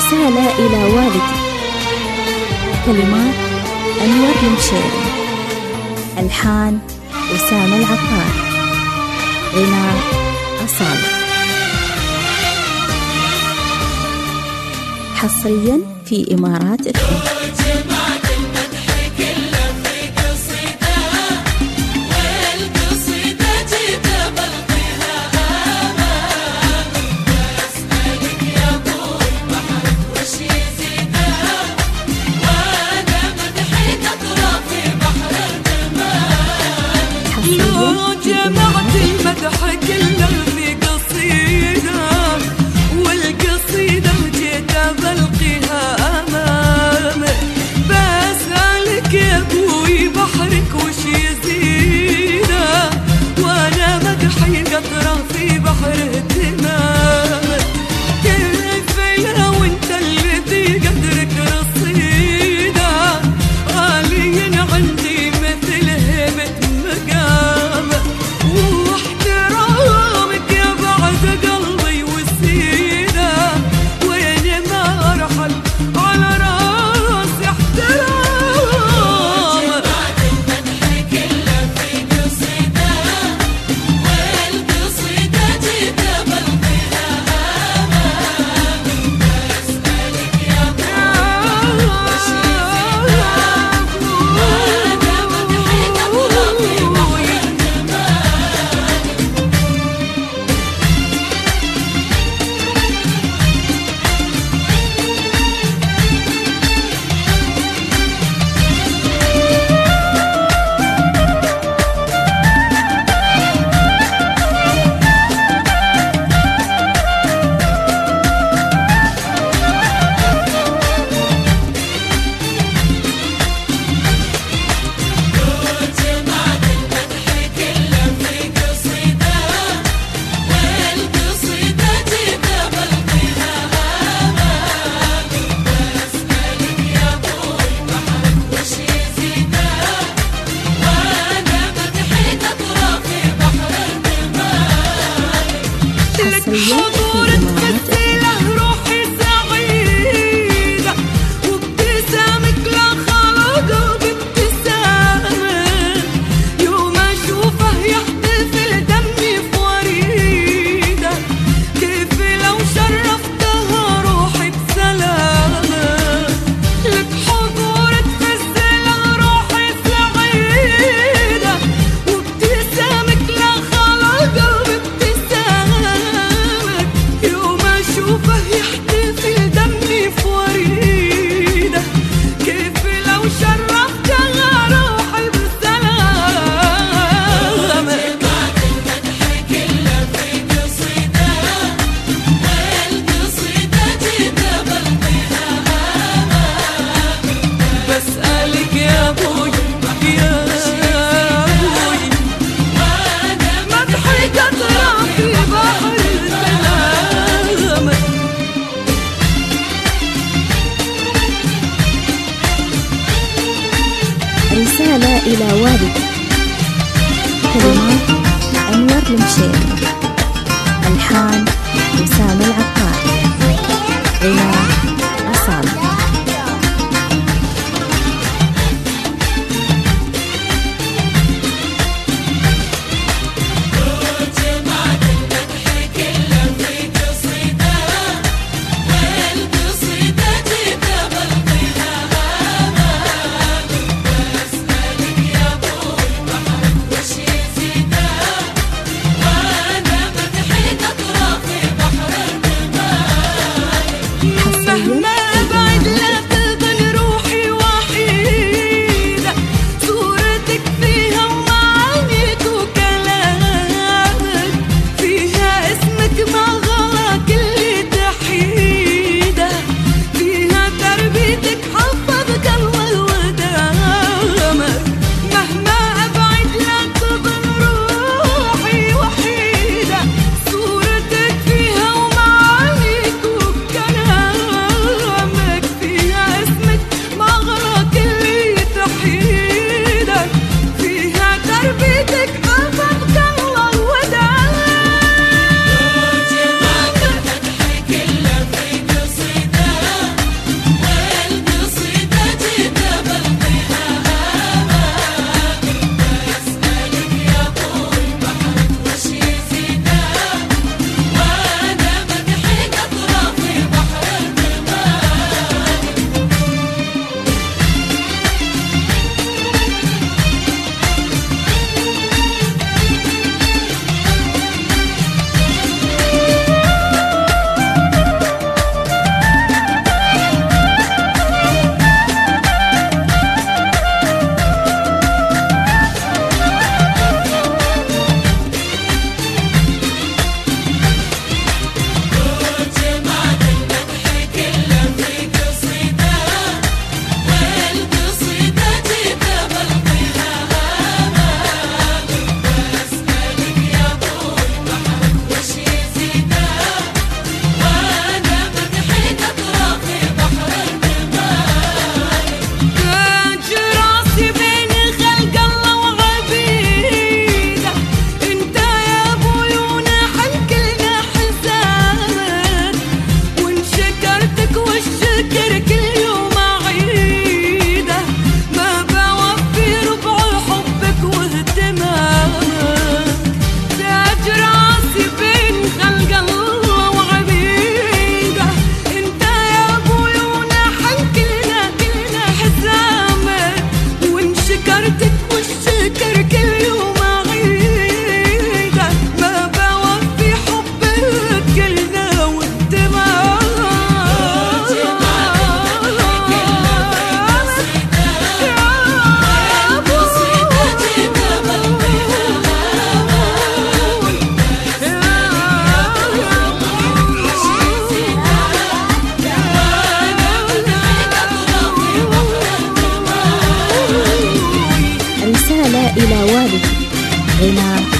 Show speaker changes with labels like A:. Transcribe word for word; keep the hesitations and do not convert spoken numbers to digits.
A: رسالة إلى والدي. كلمات أنور المشيري، ألحان أسامة العطار، غناء أصالة. حصريا في إمارات الفن.
B: جمعت المدح كله في قصيدة، والقصيدة جيت بلقيها أمامك. بسألك يا أبوي بحرك وش يزيده، وأنا مدحي قطرة في بحر اهتمامك. كيف لو أنت الذي قدرك رصيدة، غالي عندي مثل هيبة مقامك. واحترامك يا بعد قلبي وسيدة، وين ما أرحل على راسي احترامك. جمعت المدح كله في قصيدة، والقصيدة جيت بلقيها أمامك. بسألك يا أبوي وش يزيدك، وأنا مدحي قطرة في بحر حضورك تسيله روحي سعيدة، وابتسامك لا خلق بابتسامك. يوم أشوفه يحتفل دمي في وريدة، كيف لو شرفتها روحي بسلامك. لك حضورك تسيله روحي سعيدة، وابتسامك لا خلق بابتسامك. يوم أشوفه يحتفل دمي في وريدة، كيف لو شرفتها روحي بسلامك. جمعت المدح كله في قصيدة، والقصيدة جيت بلقيها أمامك. بسألك يا أبوي يا أبوي، وأنا مدحي قطرة في بحر سلامك.
A: رسالة إلى والدي. كلمات أنور المشيري، ألحان أسامة العطار، غناء أصالة.
B: جمعت المدح كله في قصيدة، والقصيدة جيت بلقيها أمامك. بسألك يا أبوي بحرك وش يزيده، وأنا مدحي قطرة في بحر الجمال.
A: والدك. غناء